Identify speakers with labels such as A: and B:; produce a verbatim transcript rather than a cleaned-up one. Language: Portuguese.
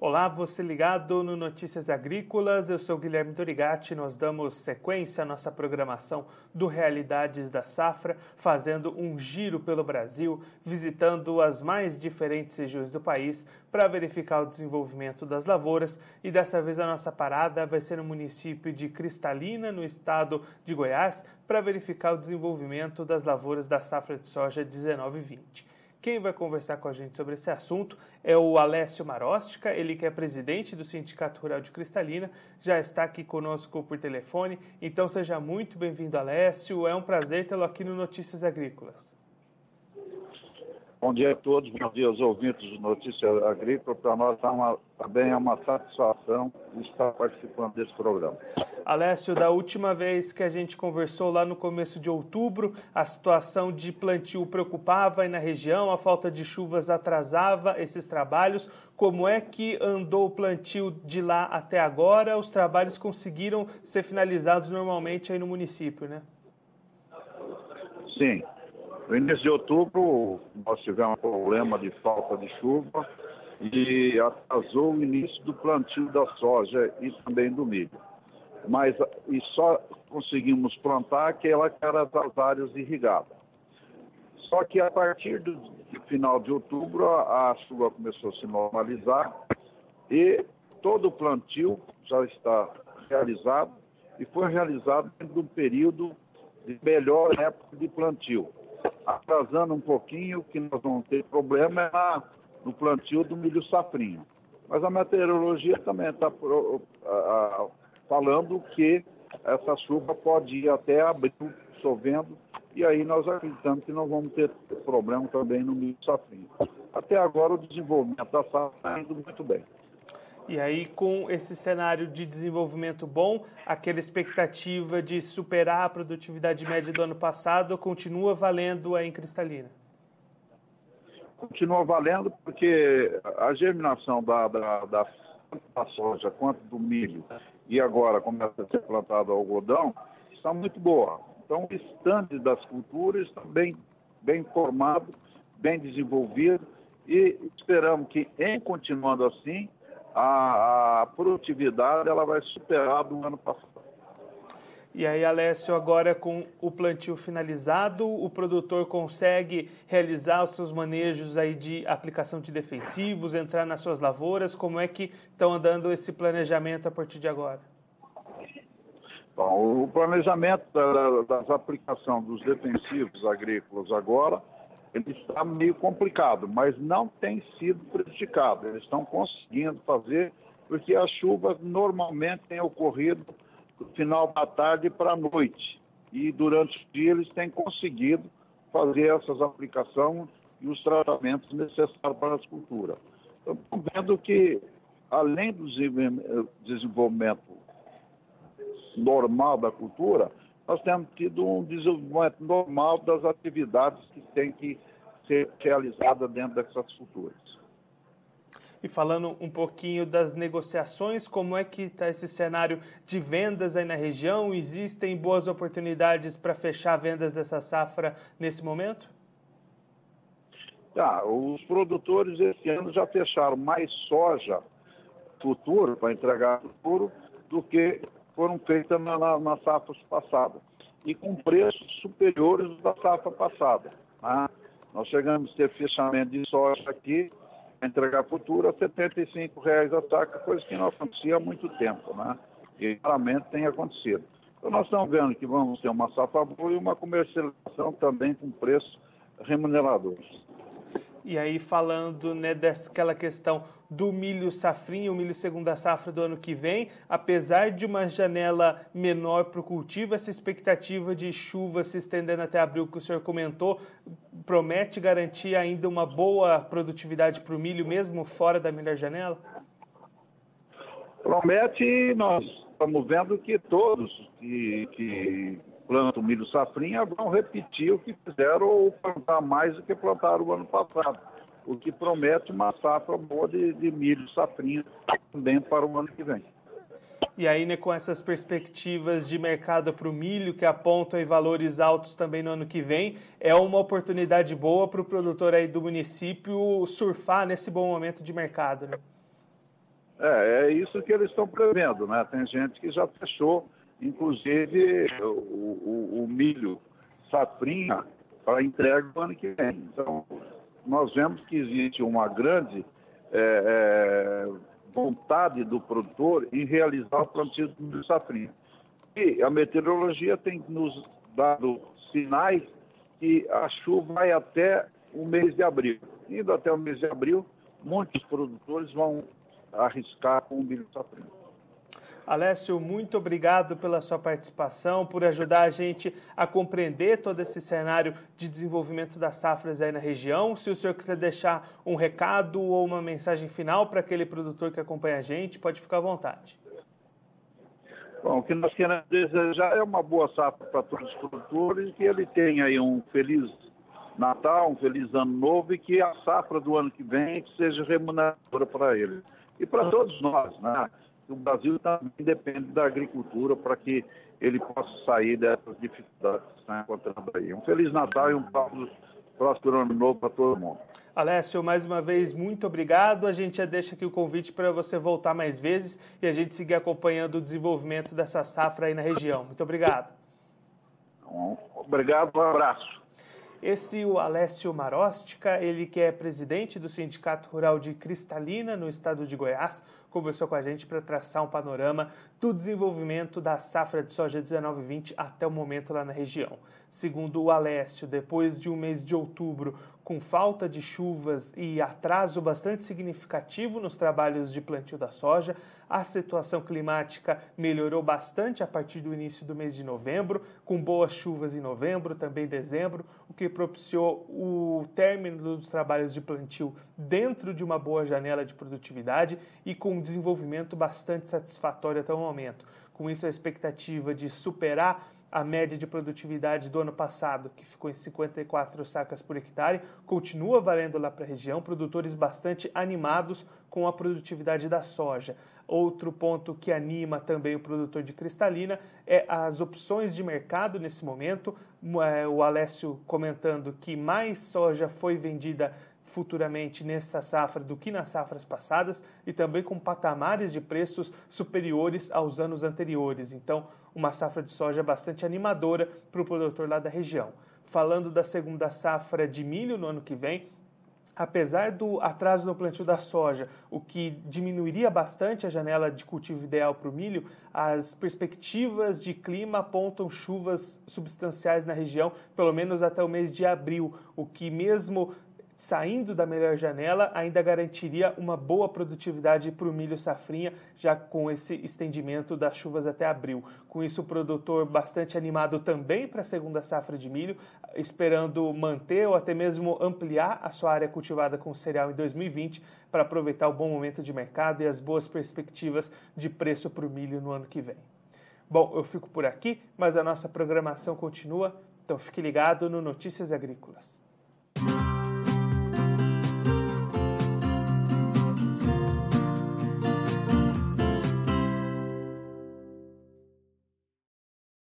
A: Olá, você ligado no Notícias Agrícolas, eu sou Guilherme Dorigatti, nós damos sequência à nossa programação do Realidades da Safra, fazendo um giro pelo Brasil, visitando as mais diferentes regiões do país para verificar o desenvolvimento das lavouras, e dessa vez a nossa parada vai ser no município de Cristalina, no estado de Goiás, para verificar o desenvolvimento das lavouras da safra de soja dezenove vinte. Quem vai conversar com a gente sobre esse assunto é o Alessio Marostica, ele que é presidente do Sindicato Rural de Cristalina, já está aqui conosco por telefone. Então seja muito bem-vindo, Alessio, é um prazer tê-lo aqui no Notícias Agrícolas.
B: Bom dia a todos, bom dia aos ouvintes do Notícias Agrícolas. Para nós é uma, também é uma satisfação estar participando desse programa.
A: Alessio, da última vez que a gente conversou lá no começo de outubro, a situação de plantio preocupava aí na região, a falta de chuvas atrasava esses trabalhos. Como é que andou o plantio de lá até agora? Os trabalhos conseguiram ser finalizados normalmente aí no município, né?
B: Sim. No início de outubro, nós tivemos um problema de falta de chuva e atrasou o início do plantio da soja e também do milho. Mas e só conseguimos plantar aquela que era das áreas irrigadas. Só que a partir do final de outubro, a, a chuva começou a se normalizar e todo o plantio já está realizado e foi realizado dentro de um período de melhor época de plantio. Atrasando um pouquinho, o que nós vamos ter problema é na, no plantio do milho safrinho. Mas a meteorologia também está falando que essa chuva pode ir até abril chovendo, e aí nós acreditamos que nós vamos ter problema também no milho safrinho. Até agora o desenvolvimento da safra está indo muito bem.
A: E aí, com esse cenário de desenvolvimento bom, aquela expectativa de superar a produtividade média do ano passado continua valendo aí em Cristalina?
B: Continua valendo porque a germinação da, da, da, da soja quanto do milho e agora começa a ser plantado algodão está muito boa. Então, o estande das culturas está bem, bem formado, bem desenvolvido e esperamos que, em continuando assim, A, a produtividade ela vai superar do ano passado.
A: E aí, Alessio, agora com o plantio finalizado, o produtor consegue realizar os seus manejos aí de aplicação de defensivos, entrar nas suas lavouras? Como é que estão andando esse planejamento a partir de agora?
B: Bom, o planejamento da, das aplicações dos defensivos agrícolas agora ele está meio complicado, mas não tem sido prejudicado. Eles estão conseguindo fazer, porque as chuvas normalmente têm ocorrido do final da tarde para a noite. E durante o dia eles têm conseguido fazer essas aplicações e os tratamentos necessários para as culturas. Então, estamos vendo que, além do desenvolvimento normal da cultura, nós temos tido um desenvolvimento normal das atividades que têm que ser realizadas dentro dessas culturas.
A: E falando um pouquinho das negociações, como é que está esse cenário de vendas aí na região? Existem boas oportunidades para fechar vendas dessa safra nesse momento?
B: Tá, os produtores esse ano já fecharam mais soja futuro, para entregar futuro, do que foram feitas na, na, na safra passada. E com preços superiores da safra passada. Né? Nós chegamos a ter fechamento de soja aqui, para entregar futuro, a setenta e cinco reais a saca, coisa que não acontecia há muito tempo. Né? E claramente tem acontecido. Então nós estamos vendo que vamos ter uma safra boa e uma comercialização também com preços remuneradores.
A: E aí, falando, né, daquela questão do milho safrinho, o milho segunda safra do ano que vem, apesar de uma janela menor para o cultivo, essa expectativa de chuva se estendendo até abril que o senhor comentou, promete garantir ainda uma boa produtividade para o milho, mesmo fora da melhor janela?
B: Promete, e nós estamos vendo que todos que, que plantam milho safrinha vão repetir o que fizeram ou plantar mais do que plantaram o ano passado, o que promete uma safra boa de, de milho safrinha também para o ano que vem.
A: E aí, né, com essas perspectivas de mercado para o milho, que apontam aí valores altos também no ano que vem, é uma oportunidade boa para o produtor aí do município surfar nesse bom momento de mercado, né?
B: É, é isso que eles estão prevendo, né? Tem gente que já fechou, inclusive, o, o, o milho safrinha para entrega no ano que vem. Então, nós vemos que existe uma grande é, é, vontade do produtor em realizar o plantio do milho safrinha. E a meteorologia tem nos dado sinais que a chuva vai até o mês de abril. Indo até o mês de abril, muitos produtores vão arriscar com o milho safrinha.
A: Alessio, muito obrigado pela sua participação, por ajudar a gente a compreender todo esse cenário de desenvolvimento das safras aí na região. Se o senhor quiser deixar um recado ou uma mensagem final para aquele produtor que acompanha a gente, pode ficar à vontade.
B: Bom, o que nós queremos desejar é uma boa safra para todos os produtores e que ele tenha aí um feliz Natal, um feliz Ano Novo e que a safra do ano que vem seja remuneradora para ele. E para todos nós, né? O Brasil também depende da agricultura para que ele possa sair dessas dificuldades que está encontrando aí. Um Feliz Natal e um próspero Ano Novo para todo mundo.
A: Alessio, mais uma vez, muito obrigado. A gente já deixa aqui o convite para você voltar mais vezes e a gente seguir acompanhando o desenvolvimento dessa safra aí na região. Muito obrigado.
B: Obrigado, um abraço.
A: Esse o Alessio Marostica, ele que é presidente do Sindicato Rural de Cristalina, no estado de Goiás, conversou com a gente para traçar um panorama do desenvolvimento da safra de soja dezenove vinte até o momento lá na região. Segundo o Alessio, depois de um mês de outubro com falta de chuvas e atraso bastante significativo nos trabalhos de plantio da soja, a situação climática melhorou bastante a partir do início do mês de novembro, com boas chuvas em novembro, também dezembro, o que propiciou o término dos trabalhos de plantio dentro de uma boa janela de produtividade e com um desenvolvimento bastante satisfatório até o momento. Com isso, a expectativa de superar a média de produtividade do ano passado, que ficou em cinquenta e quatro sacas por hectare, continua valendo lá para a região, produtores bastante animados com a produtividade da soja. Outro ponto que anima também o produtor de Cristalina é as opções de mercado nesse momento. O Alessio comentando que mais soja foi vendida futuramente nessa safra do que nas safras passadas e também com patamares de preços superiores aos anos anteriores. Então, uma safra de soja bastante animadora para o produtor lá da região. Falando da segunda safra de milho no ano que vem, apesar do atraso no plantio da soja, o que diminuiria bastante a janela de cultivo ideal para o milho, as perspectivas de clima apontam chuvas substanciais na região, pelo menos até o mês de abril, o que mesmo saindo da melhor janela, ainda garantiria uma boa produtividade para o milho safrinha, já com esse estendimento das chuvas até abril. Com isso, o produtor bastante animado também para a segunda safra de milho, esperando manter ou até mesmo ampliar a sua área cultivada com cereal em dois mil e vinte, para aproveitar o bom momento de mercado e as boas perspectivas de preço para o milho no ano que vem. Bom, eu fico por aqui, mas a nossa programação continua, então fique ligado no Notícias Agrícolas.